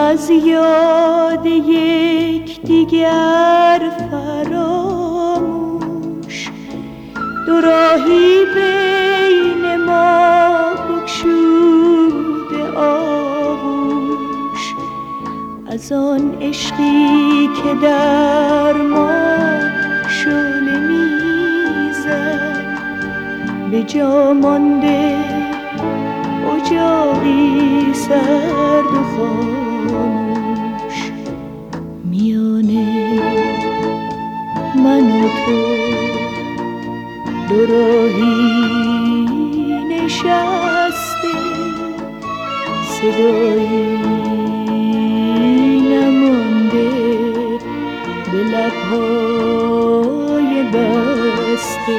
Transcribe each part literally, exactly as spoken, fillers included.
از یاد یک دیگر فراموش، دو راهی بین ما بگشوده آغوش، از آن عشقی که در ما شعله میزد، به جا مانده اجاقی سرد و خاموش. میانه من و تو دو راهی نشسته، صدایی نمانده به لبهای بسته.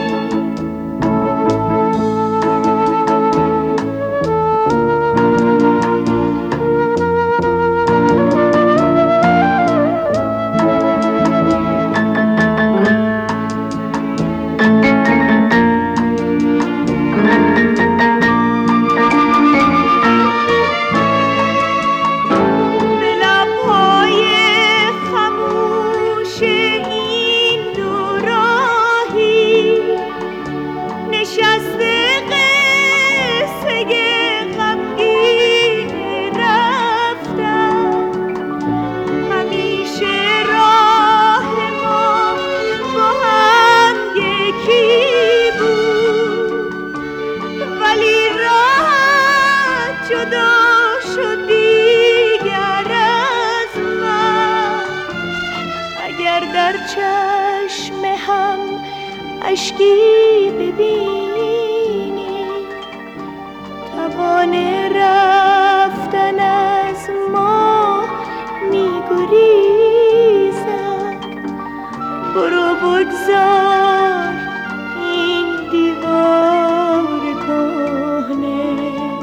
در چشم هم اشکی ببینی، توان رفتن از ما میگریزد. برو بگذار این دیوار کهنه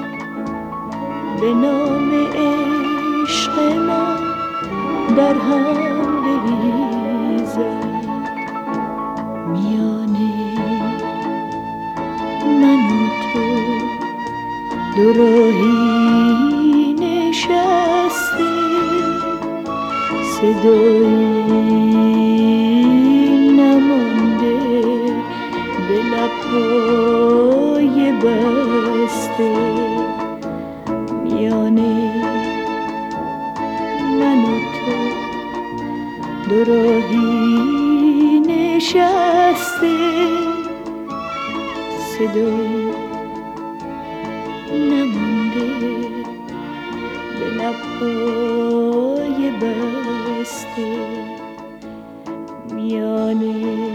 به نام عشق ما در هم بریزد. میانه من و تو دو راهی نشسته، صدایی نمانده به لبهای بسته. میانه من و تو دو راهی نشسته، صدایی نمانده به لبهای بسته. میانه